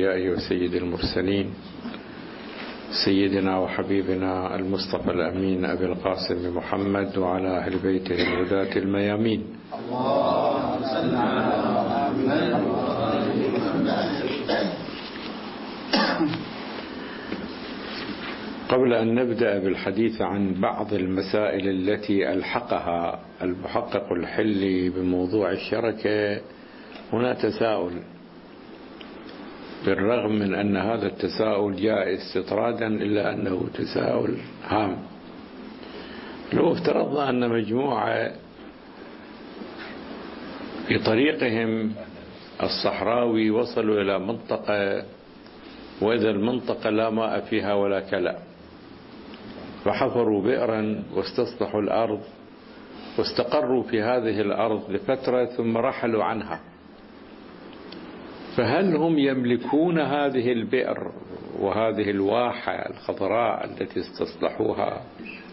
الأنبياء وسيد المرسلين سيدنا وحبيبنا المصطفى الأمين أبي القاسم محمد وعلى أهل بيته الهداة الميامين. اللهم صل على محمد. قبل أن نبدأ بالحديث عن بعض المسائل التي ألحقها المحقق الحلي بموضوع الشركة، هنا تساؤل، بالرغم من أن هذا التساؤل جاء استطرادا إلا أنه تساؤل هام. لو افترضنا أن مجموعة بطريقهم الصحراوي وصلوا إلى منطقة، وإذا المنطقة لا ماء فيها ولا كلى، فحفروا بئرا واستصلحوا الأرض واستقروا في هذه الأرض لفترة ثم رحلوا عنها، فهل هم يملكون هذه البئر وهذه الواحة الخضراء التي استصلحوها؟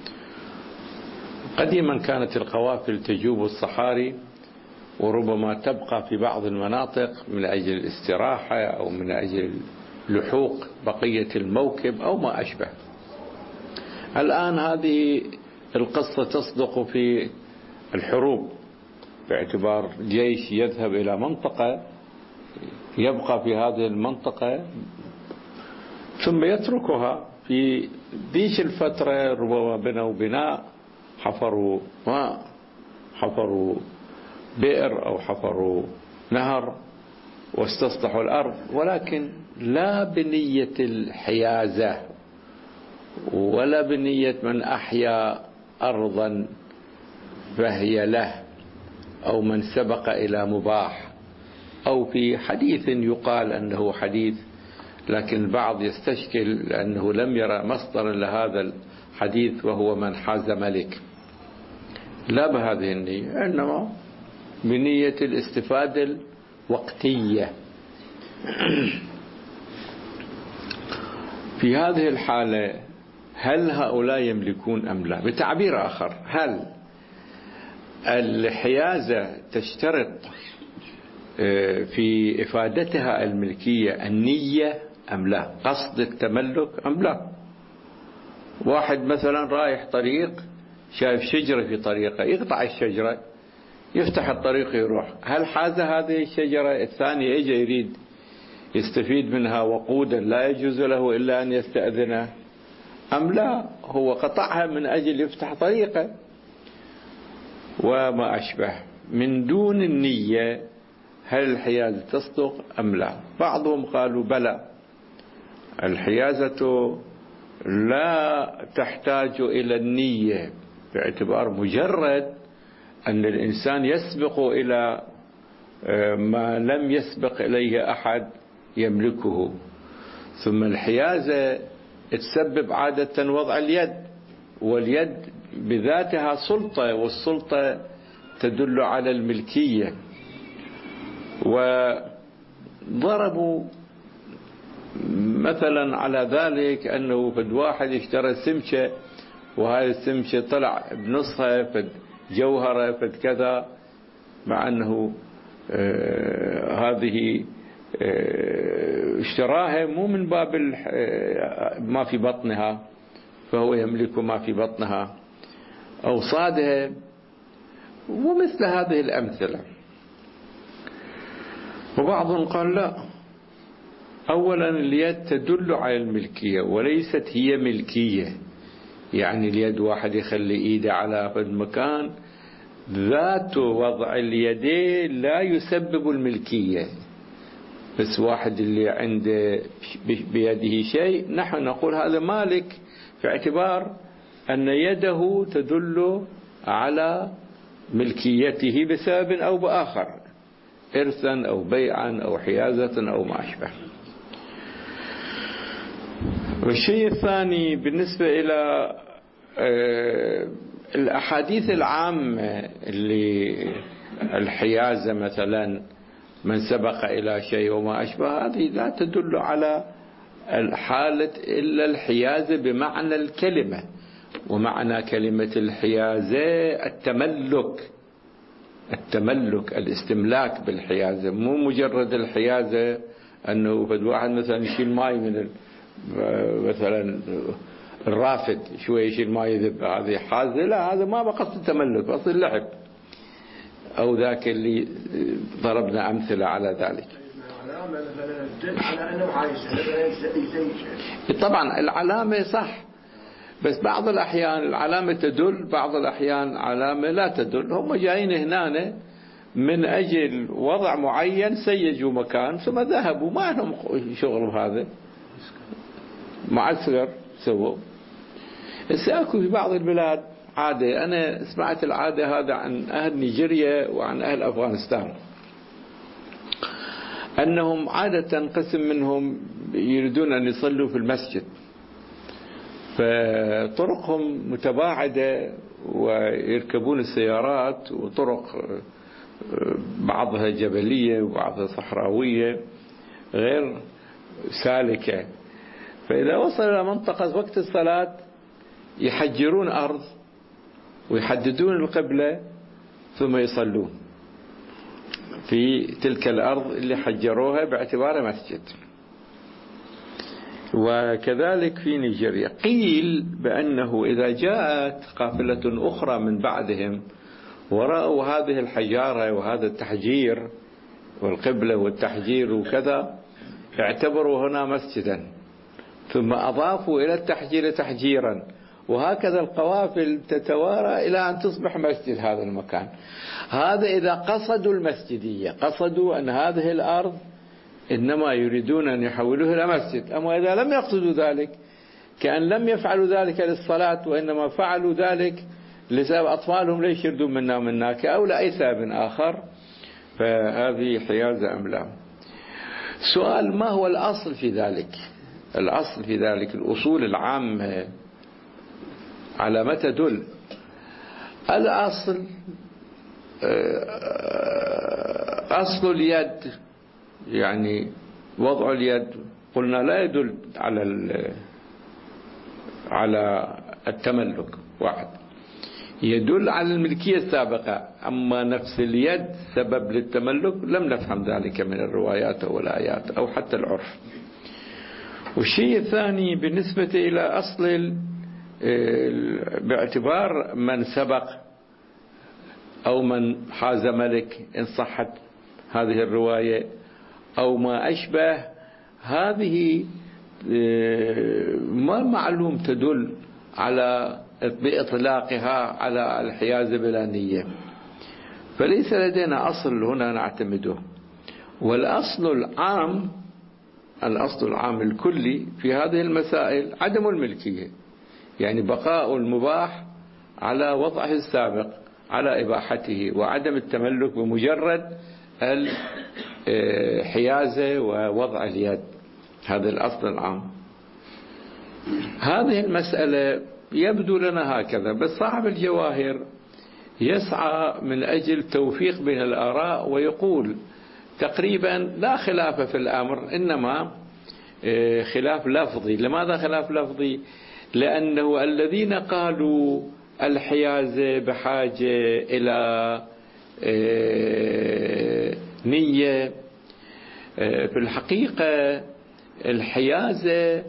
قديما كانت القوافل تجوب الصحاري وربما تبقى في بعض المناطق من أجل الاستراحة أو من أجل لحوق بقية الموكب أو ما أشبه. الآن هذه القصة تصدق في الحروب، باعتبار جيش يذهب إلى منطقة يبقى في هذه المنطقة ثم يتركها. في ذيك الفترة ربما بنوا بناء، حفروا ماء، حفروا بئر أو حفروا نهر واستصلحوا الأرض، ولكن لا بنية الحيازة ولا بنية من أحيا أرضا فهي له، أو من سبق إلى مباح، أو في حديث يقال أنه حديث لكن البعض يستشكل لأنه لم يرى مصدر لهذا الحديث وهو من حاز ملك. لا بهذه النية، إنما بنية الاستفادة الوقتية. في هذه الحالة هل هؤلاء يملكون أم لا؟ بتعبير آخر، هل الحيازة تشترط في إفادتها الملكية النية أم لا؟ قصد التملك أم لا؟ واحد مثلا رايح طريق شايف شجرة في طريقه، يقطع الشجرة يفتح الطريق يروح، هل حاز هذه الشجرة؟ الثاني يجي يريد يستفيد منها وقودا، لا يجوز له إلا أن يستأذنه أم لا؟ هو قطعها من أجل يفتح طريقه وما أشبه. من دون النية هل الحيازة تصدق أم لا؟ بعضهم قالوا بلى، الحيازة لا تحتاج إلى النية، باعتبار مجرد أن الإنسان يسبق إلى ما لم يسبق إليه أحد يملكه. ثم الحيازة تسبب عادة وضع اليد، واليد بذاتها سلطة، والسلطة تدل على الملكية. وضربوا مثلا على ذلك أنه فد واحد اشترى سمشة، وهذه السمشة طلع بنصها فد جوهرة فد كذا، مع أنه هذه اشتراها مو من باب ما في بطنها، فهو يملك ما في بطنها، أو صادها، ومثل هذه الأمثلة. وبعضهم قال لا، أولا اليد تدل على الملكية وليست هي ملكية، يعني اليد واحد يخلي إيده على المكان، ذات وضع اليدين لا يسبب الملكية، بس واحد اللي عنده بيده شيء نحن نقول هذا مالك، في اعتبار أن يده تدل على ملكيته بسبب أو بآخر، إرثا أو بيعا أو حيازة أو ما أشبه. والشيء الثاني بالنسبة إلى الأحاديث العامة اللي الحيازة مثلا من سبق إلى شيء وما أشبه، هذه لا تدل على الحالة إلا الحيازة بمعنى الكلمة، ومعنى كلمة الحيازة التملك الاستملاك بالحيازة، مو مجرد الحيازة أنه فد واحد مثلا يشيل ماي من مثلا الرافد شوي يشيل ماي يذب، هذه حازة، لا هذا ما بقصد التملك، بقصد اللعب، أو ذاك اللي ضربنا أمثلة على ذلك. على أنه عايش طبعا العلامة صح، بس بعض الأحيان العلامة تدل، بعض الأحيان علامة لا تدل. هم جايين هنا من أجل وضع معين، سيجوا مكان ثم ذهبوا، ما لهم شغل بهذا، معسكر سووا. سأكون في بعض البلاد عادة، أنا سمعت العادة هذا عن أهل نيجيريا وعن أهل أفغانستان، أنهم عادة قسم منهم يريدون أن يصلوا في المسجد، فطرقهم متباعدة ويركبون السيارات، وطرق بعضها جبلية وبعضها صحراوية غير سالكة. فإذا وصل إلى منطقة وقت الصلاة يحجرون أرض ويحددون القبلة ثم يصلون في تلك الأرض اللي حجروها باعتبارها مسجد. وكذلك في نيجيريا قيل بأنه إذا جاءت قافلة أخرى من بعدهم ورأوا هذه الحجارة وهذا التحجير والقبلة والتحجير وكذا، اعتبروا هنا مسجدا، ثم أضافوا إلى التحجير تحجيرا، وهكذا القوافل تتوارى إلى أن تصبح مسجد هذا المكان. هذا إذا قصدوا المسجدية، قصدوا أن هذه الأرض إنما يريدون أن يحولوها إلى مسجد. أما إذا لم يقصدوا ذلك، كأن لم يفعلوا ذلك للصلاة، وإنما فعلوا ذلك لسبب أطفالهم ليش يردون منا ومناك أو لأي سبب آخر، فهذه حيازة أم لا؟ سؤال: ما هو الأصل في ذلك؟ الأصل في ذلك، الأصول العامة على ما تدل. الأصل أصل اليد، يعني وضع اليد قلنا لا يدل على التملك، واحد يدل على الملكية السابقة. أما نفس اليد سبب للتملك لم نفهم ذلك من الروايات أو الآيات أو حتى العرف. والشيء الثاني بالنسبة إلى أصل باعتبار من سبق أو من حاز ملك إن صحت هذه الرواية أو ما أشبه، هذه ما معلوم تدل على بإطلاقها على الحيازة بلا نية، فليس لدينا أصل هنا نعتمده. والأصل العام، الأصل العام الكلي في هذه المسائل عدم الملكية، يعني بقاء المباح على وضعه السابق على إباحته، وعدم التملك بمجرد الحيازة ووضع اليد. هذا الأصل العام. هذه المسألة يبدو لنا هكذا، بس صاحب الجواهر يسعى من أجل توفيق بين الآراء ويقول تقريبا لا خلاف في الأمر، إنما خلاف لفظي. لماذا خلاف لفظي؟ لأنه الذين قالوا الحيازة بحاجة إلى نية، في الحقيقة الحيازة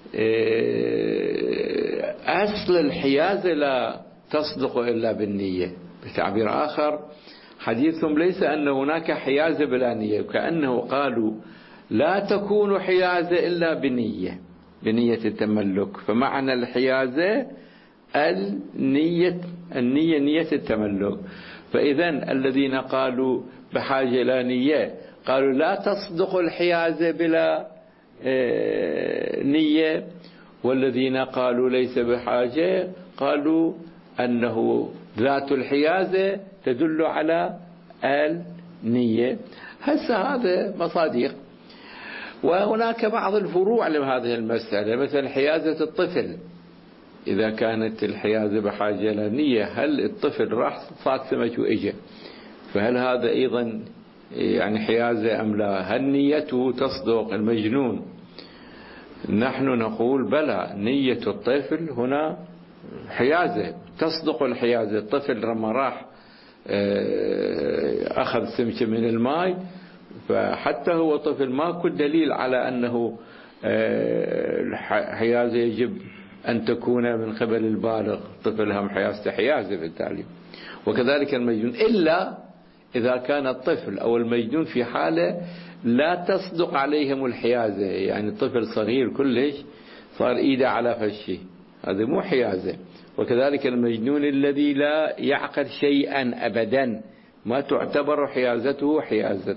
أصل الحيازة لا تصدق إلا بالنية. بتعبير آخر، حديثهم ليس أن هناك حيازة بلا نية، وكأنه قالوا لا تكون حيازة إلا بنية التملك. فمعنى الحيازة النية نية التملك. فإذن الذين قالوا بحاجة إلى نية قالوا لا تصدق الحيازة بلا نية، والذين قالوا ليس بحاجة قالوا أنه ذات الحيازة تدل على النية. هذا مصادق. وهناك بعض الفروع لهذه المسألة، مثل حيازة الطفل، إذا كانت الحيازة بحاجة إلى نية، هل الطفل راح صاد سمك وإجا، فهل هذا أيضا يعني حيازة أم لا؟ هل نيته تصدق المجنون؟ نحن نقول بلى، نية الطفل هنا حيازة تصدق الحيازة. الطفل لما راح أخذ سمكة من الماء فحتى هو طفل ماكو دليل على أنه الحيازة يجب أن تكون من قبل البالغ، طفل هم حيازته حيازة بالتالي. وكذلك المجنون، إلا إذا كان الطفل أو المجنون في حالة لا تصدق عليهم الحيازة، يعني الطفل صغير كلش صار إيده على فشي، هذا مو حيازة. وكذلك المجنون الذي لا يعقل شيئا أبدا ما تعتبر حيازته حيازة.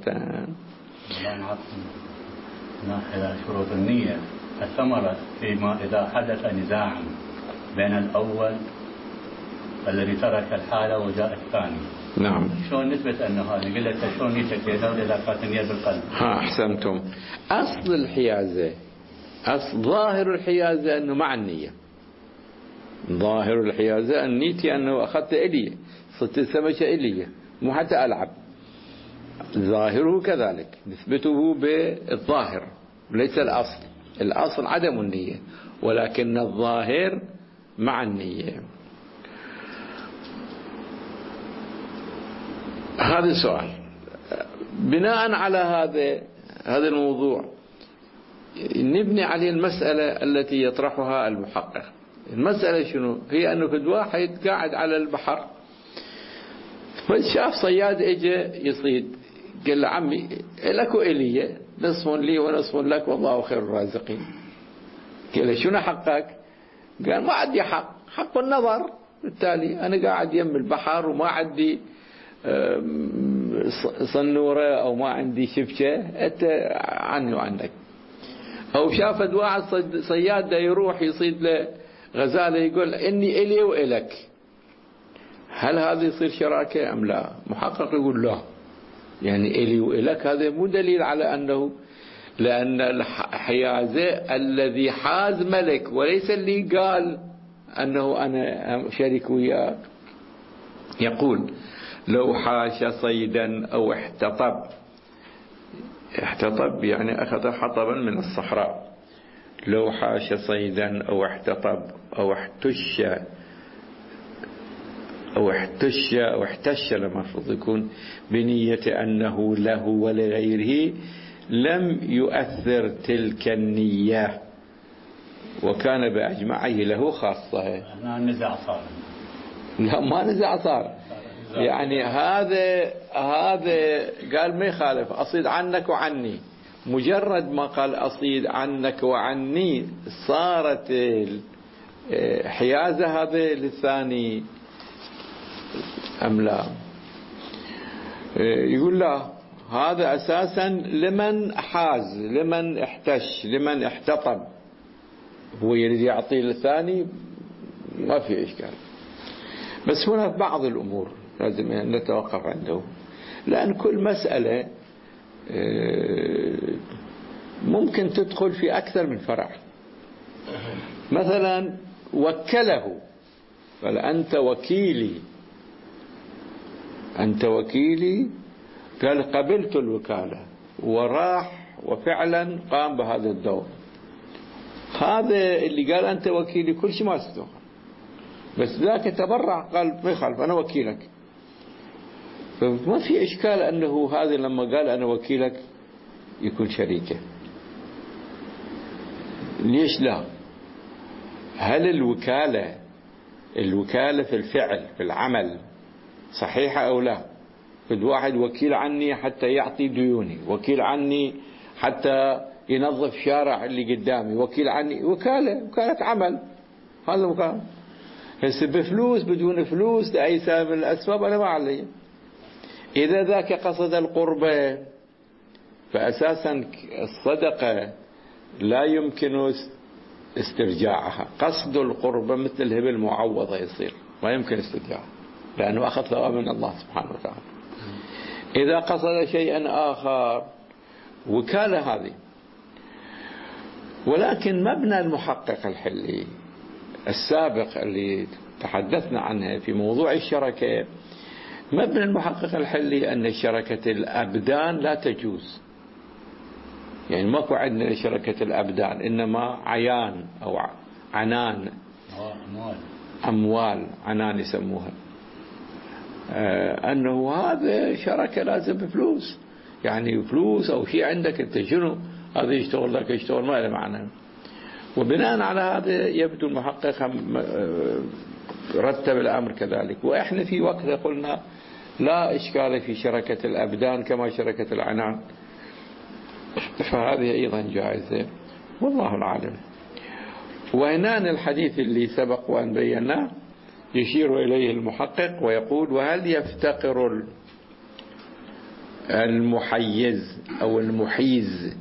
ناحية شروط النية الثمرة فيما إذا حدث نزاع بين الأول الذي ترك الحالة وجاء الثاني. نعم. شلون نثبت أنه هذا؟ قلت شلون نيتك يا دولة إذا كانت النية بالقلب؟ أحسنتم. أصل الحيازة، ظاهر الحيازة أنه مع النية. ظاهر الحيازة أن نيتي أنه أخذت إلي، صرت السمكة إلي، مو حتى ألعب. ظاهره كذلك نثبته بالظاهر ليس الأصل. الأصل عدم النية، ولكن الظاهر مع النية. هذا السؤال. بناء على هذا الموضوع نبني عليه المسألة التي يطرحها المحقق. المسألة شنو هي؟ أنه كل واحد قاعد على البحر فشاف صياد اجى يصيد، قال له عمي لك وإلي نصف لي ونصف لك والله خير الرازقين. قال له شنو حقك؟ قال ما عندي حق النظر، بالتالي أنا قاعد يم البحر وما عندي صنورة أو ما عندي شبكة، أنت عني وعنك. أو شافت واحد صياد دا يروح يصيد له غزالة يقول إني إلي وإلك، هل هذا يصير شراكة أم لا؟ محقق يقول لا، يعني إلي وإلك هذا مو دليل على أنه، لأن الحيازة الذي حاز ملك وليس اللي قال أنه أنا شريك وياك. يقول لو حاش صيدا أو احتطب يعني أخذ حطبا من الصحراء، لو حاش صيدا أو احتطب أو احتش لما المفروض يكون بنية أنه له ولغيره لم يؤثر تلك النية، وكان بأجمعه له خاصة. نزع صار؟ لا ما نزع صار، يعني هذا قال ما يخالف أصيد عنك وعني، مجرد ما قال أصيد عنك وعني صارت الحيازة هذا للثاني أم لا؟ يقول لا، هذا أساسا لمن حاز، لمن احتش، لمن احتطب، هو يريد يعطي للثاني ما في إشكال. بس هنا بعض الأمور لازم نتوقف عنده، لأن كل مسألة ممكن تدخل في أكثر من فرع. مثلا وكله، قال أنت وكيلي، قال قبلت الوكالة وراح وفعلا قام بهذا الدور. هذا اللي قال أنت وكيلي كل شيء ما استوى، بس ذاك تبرع قال ما يخالف أنا وكيلك، فما في إشكال أنه هذا لما قال أنا وكيلك يكون شريكه. ليش لا؟ هل الوكالة في الفعل في العمل صحيحة أو لا؟ فد واحد وكيل عني حتى يعطي ديوني، وكيل عني حتى ينظف شارع اللي قدامي، وكيل عني وكالة عمل، هذا وكالة. هسه بفلوس بدون فلوس لأي سبب من الأسباب أنا ما علي. إذا ذاك قصد القربة فأساسا الصدقة لا يمكن استرجاعها. قصد القربة مثل الهبة المعوضة يصير ما يمكن استرجاعها، لأنه أخذ ثواب من الله سبحانه وتعالى. إذا قصد شيئا آخر وكالة هذه. ولكن مبنى المحقق الحلي السابق اللي تحدثنا عنه في موضوع الشركة، مبنى المحقق الحلي أن شركة الأبدان لا تجوز، يعني ماكو عندنا شركة الأبدان، إنما عيان أو عنان، أموال عنان يسموها، أنه هذا شركة لازم بفلوس، يعني فلوس أو شيء عندك أنت شنو هذا يشتغل لك يشتغل ما له معنى. وبناء على هذا يبدو المحقق رتب الأمر كذلك. وإحنا في وقت قلنا لا إشكال في شركة الأبدان كما شركة العنان، فهذه أيضا جائزة والله العالم. وهنا الحديث اللي سبق وأن بيناه يشير إليه المحقق ويقول: وهل يفتقر المحيز أو المحيز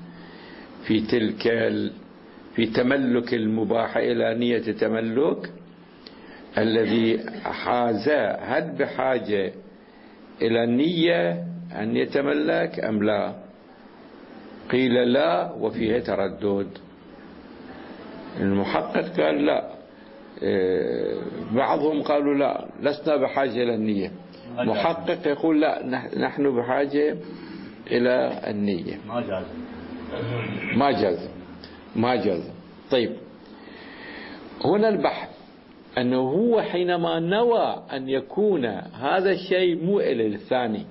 في تملك المباح إلى نية تملك الذي حازا، هل بحاجة إلى النية أن يتملك أم لا؟ قيل لا وفيه تردد. المحقق قال لا، بعضهم قالوا لا لسنا بحاجة إلى النية. محقق يقول لا نحن بحاجة إلى النية. ما جاز. طيب هنا البحث أنه هو حينما نوى أن يكون هذا الشيء مؤل للثاني،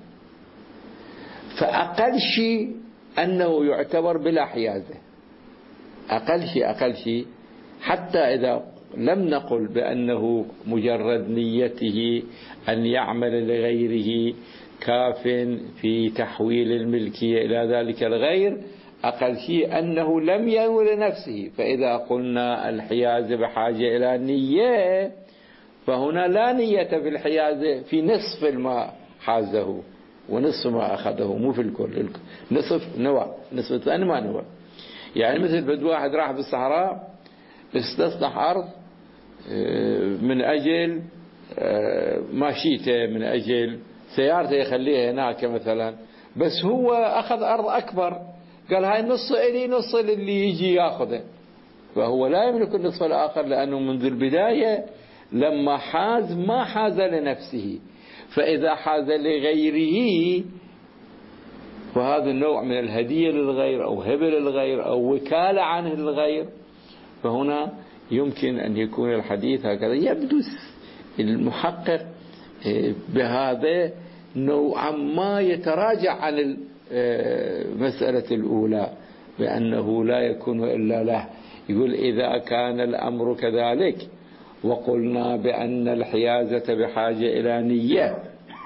فأقل شيء أنه يعتبر بلا حيازة، أقل شيء حتى إذا لم نقل بأنه مجرد نيته أن يعمل لغيره كاف في تحويل الملكية إلى ذلك الغير، أقل شيء أنه لم ينوي لنفسه. فإذا قلنا الحيازة بحاجة إلى نية، فهنا لا نية في الحيازة في نصف ما حازه ونصف ما أخذه، مو في الكل. نصف نوى، نصف الثاني ما نوى. يعني مثل بدو واحد راح بالصحراء استصلح أرض من أجل ماشيته، من أجل سيارته يخليها هناك مثلا، بس هو أخذ أرض أكبر، قال هاي نص إلي نص اللي يجي يأخذه، فهو لا يملك النصف الآخر، لأنه منذ البداية لما حاز ما حاز لنفسه. فإذا حاز لغيره فهذا النوع من الهدية للغير أو هبة للغير أو وكالة عنه للغير، فهنا يمكن أن يكون الحديث هكذا. يبدو المحقق بهذا نوعا ما يتراجع عن المسألة الأولى بأنه لا يكون إلا له. يقول إذا كان الأمر كذلك وقلنا بأن الحيازة بحاجة إلى نية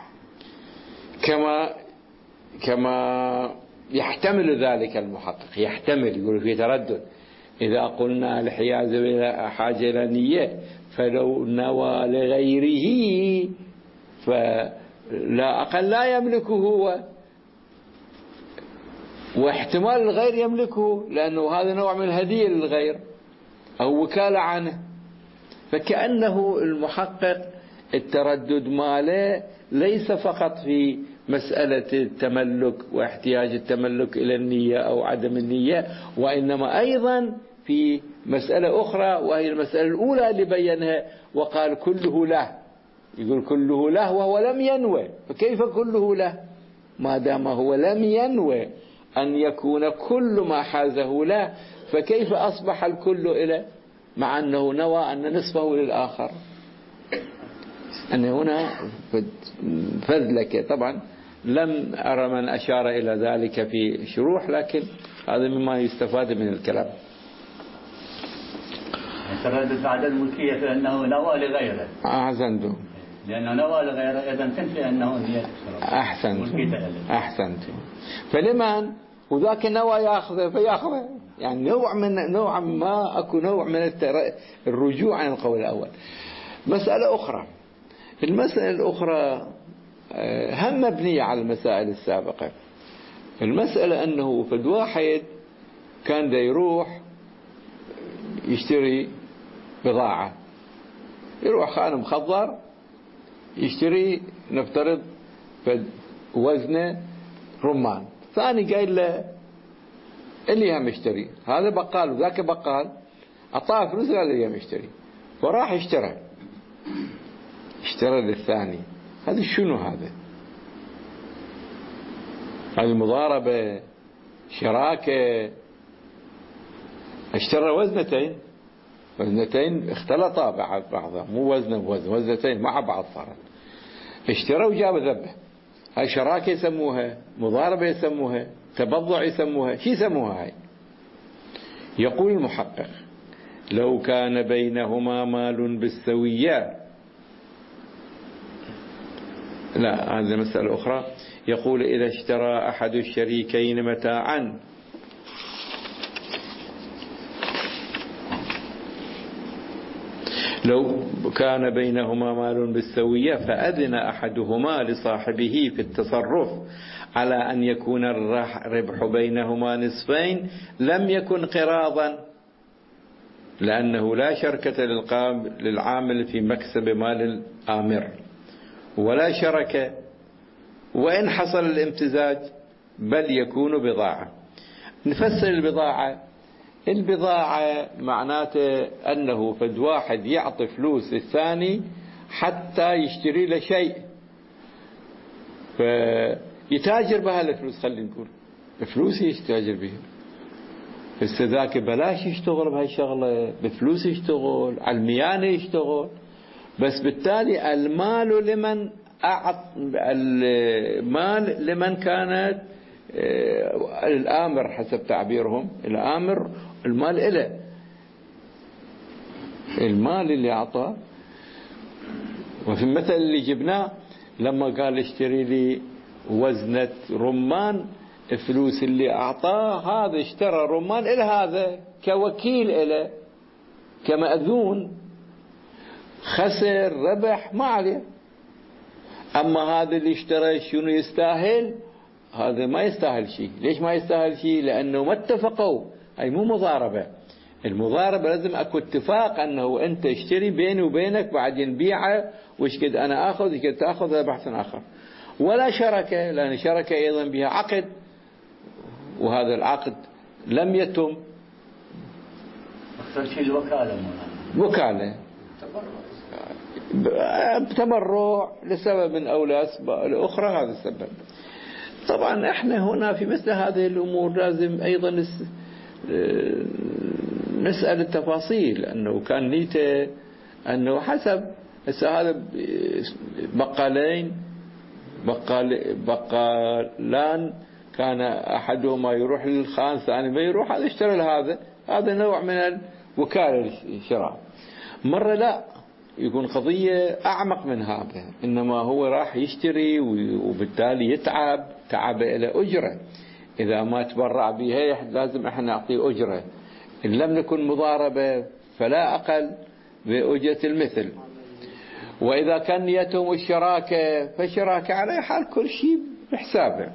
كما يحتمل ذلك المحقق، يحتمل، يقول في تردد، إذا قلنا الحيازة بحاجة إلى نية فلو نوى لغيره فلا أقل لا يملكه هو، واحتمال الغير يملكه، لأنه هذا نوع من الهدية للغير أو وكالة عنه. فكأنه المحقق التردد ماله ليس فقط في مسألة التملك واحتياج التملك إلى النية أو عدم النية، وإنما أيضا في مسألة أخرى، وهي المسألة الأولى اللي بينها وقال كله له. يقول كله له وهو لم ينوي، فكيف كله له ما دام هو لم ينوي أن يكون كل ما حازه له، فكيف أصبح الكل إله مع أنه نوى أن نصفه للآخر؟ أن هنا فذلك. طبعا لم أرى من أشار إلى ذلك في شروح، لكن هذا مما يستفاد من الكلام. تردد بعد الملكية لأنه نوى لغيره. أحسنتم. لأنه نوى لغيره إذا تنفي أنه نية. أحسنتم. فلمن وذاك نوى يأخذه فيأخذه، يعني نوع ما أكو نوع من الرجوع عن القول الأول. مسألة أخرى، المسألة الأخرى هم مبنية على المسائل السابقة. المسألة أنه فد واحد كان دا يروح يشتري بضاعة، يروح خان مخضر يشتري نفترض وزنه رمان، ثاني قايل له اللي هم يشتري، هذا بقال وذاك بقال، أعطاه فلوس قال اللي هم يشتري، فراح اشترى للثاني. هذا شنو هذا؟ هذه مضاربة، شراكة. اشترى وزنتين اختلطا بعضها، مو وزنة بوزن، وزنتين مع بعض صارت. اشترى وجاب ذبه، هاي شراكة يسموها، مضاربة يسموها، تبضع يسموها، شو يسموها هاي؟ يقول المحقق: لو كان بينهما مال بالسوية، لا هذه مسألة أخرى. يقول: إذا اشترى أحد الشريكين متاعا لو كان بينهما مال بالسوية فأذن أحدهما لصاحبه في التصرف على أن يكون الربح بينهما نصفين لم يكن قراضا، لأنه لا شركة للعامل في مكسب مال الآمر ولا شركة، وإن حصل الامتزاج بل يكون بضاعة. نفسر البضاعة معناته أنه فد واحد يعطي فلوس للثاني حتى يشتري له شيء فيتاجر بها الفلوس، خلينا نقول بفلوس يتاجر بها. بس ذاك بلاش يشتغل بهاي الشغلة، بفلوس يشتغل، على الميانة يشتغل، بس بالتالي المال لمن كانت الآمر حسب تعبيرهم، الآمر المال إله، المال اللي أعطاه. وفي المثل اللي جبناه لما قال اشتري لي وزنة رمان، الفلوس اللي أعطاه هذا اشترى رمان إلى هذا كوكيل إله كمأذون، خسر ربح ما عليه. أما هذا اللي اشترى شنو يستاهل؟ هذا ما يستاهل شيء. ليش ما يستاهل شيء؟ لأنه ما اتفقوا، هاي مو مضاربة. المضاربة لازم أكو اتفاق أنه أنت اشتري بيني وبينك بعدين بيعه، وش قد أنا أخذ وش قد تأخذ، هذا بحث آخر. ولا شركة، لأن الشركة أيضا بها عقد، وهذا العقد لم يتم. أكثر شيء الوكالة، وكالة تبرع لسبب أو لأسباب الأخرى، هذا السبب. طبعا احنا هنا في مثل هذه الأمور لازم أيضا نسأل التفاصيل، أنه كان نيته أنه حسب هذا بقالان كان أحدهما يروح للخان الثاني ما يروح، هذا اشترى لهذا، هذا نوع من الوكالة الشراء. مرة لا يكون قضية أعمق من هذا، إنما هو راح يشتري وبالتالي تعب إلى أجرة، إذا ما تبرع بها لازم احنا نعطيه أجرة، إن لم نكن مضاربة فلا أقل بأجرة المثل. وإذا كان نيتهم الشراكة فالشراكة على حال كل شيء بحسابه.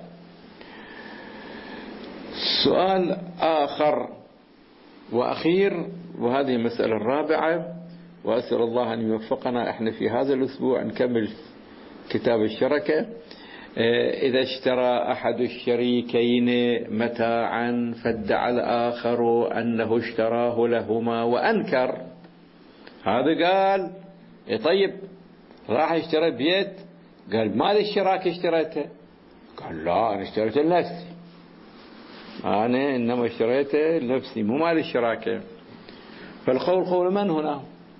سؤال آخر وأخير، وهذه المسألة الرابعة، وأسأل الله أن يوفقنا احنا في هذا الأسبوع نكمل كتاب الشركة. إذا اشترى أحد الشريكين متاعا فادعى الآخر أنه اشتراه لهما وأنكر، هذا قال طيب راح اشترى بيت، قال مال الشراكة اشتريته، قال لا أنا اشتريته لنفسي، أنا إنما اشتريته لنفسي مو مال الشراكة. فالقول قول من هنا؟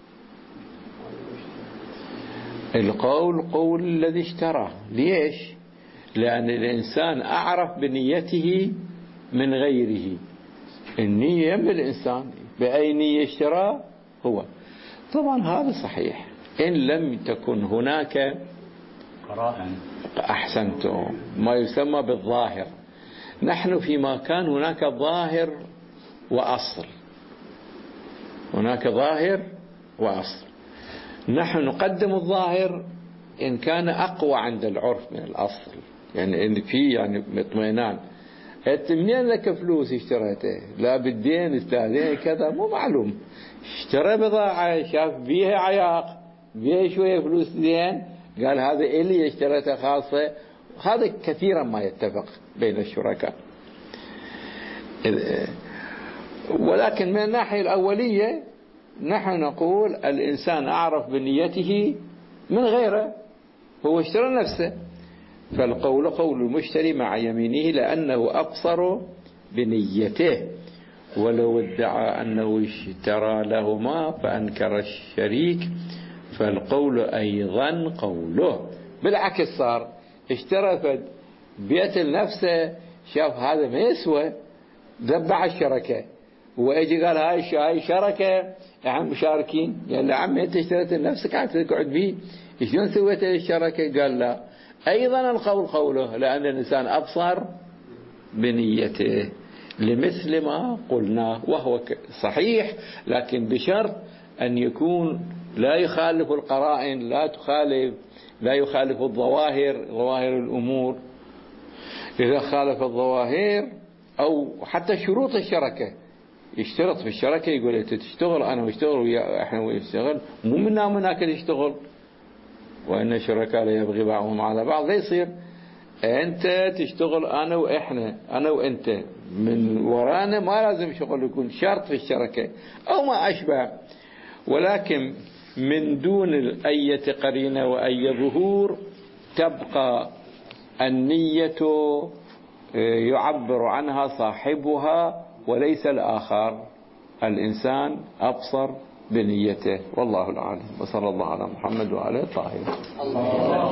القول قول الذي اشترى. ليش؟ لأن الإنسان أعرف بنيته من غيره، النية من الإنسان بأي نية اشترى هو. طبعا هذا صحيح إن لم تكن هناك قرائن، أحسنتم، ما يسمى بالظاهر. نحن فيما كان هناك ظاهر وأصل، هناك ظاهر وأصل، نحن نقدم الظاهر إن كان أقوى عند العرف من الأصل، يعني إن في يعني اطمئنان. أنت منين لك فلوس اشتريته؟ لا بالدين استاذين كذا، مو معلوم، اشترى بضاعة شاف بيها عياق، بيها شوية فلوس زين، قال هذا إلي اشتريته خاصة. هذا كثيرا ما يتفق بين الشركاء. ولكن من الناحية الأولية نحن نقول الإنسان أعرف بنيته من غيره، هو اشترى نفسه، فالقول قول المشتري مع يمينه لأنه أبصر بنيته، ولو ادعى أنه اشترى لهما فأنكر الشريك فالقول أيضا قوله. بالعكس صار اشترى بيت لنفسه، شاف هذا ما يسوى، ذبح الشركة، واجي قال هاي شركة احنا مشاركين. قال له عمي انت اشتريت لنفسك عم تقعد بيه، شلون سويت الشركة؟ قال لا، ايضا القول قوله، لان الانسان ابصر بنيته لمثل ما قلنا، وهو صحيح، لكن بشرط ان يكون لا يخالف القرائن، لا يخالف الظواهر، ظواهر الامور. اذا خالف الظواهر او حتى شروط الشركة، يشترط في الشركة يقول انت تشتغل انا واشتغل ويا احنا ونشتغل، مو منا ومناك يشتغل، وان الشركاء لا يبغي بعضهم على بعض. لا يصير انت تشتغل انا واحنا، انا وانت، من ورانا ما لازم شغل يكون شرط في الشركة او ما اشبه. ولكن من دون أي قرينة وأي ظهور تبقى النية يعبر عنها صاحبها وليس الآخر. الإنسان أبصر بنيته، والله العالم. وصلى الله على محمد وعلى طاهر.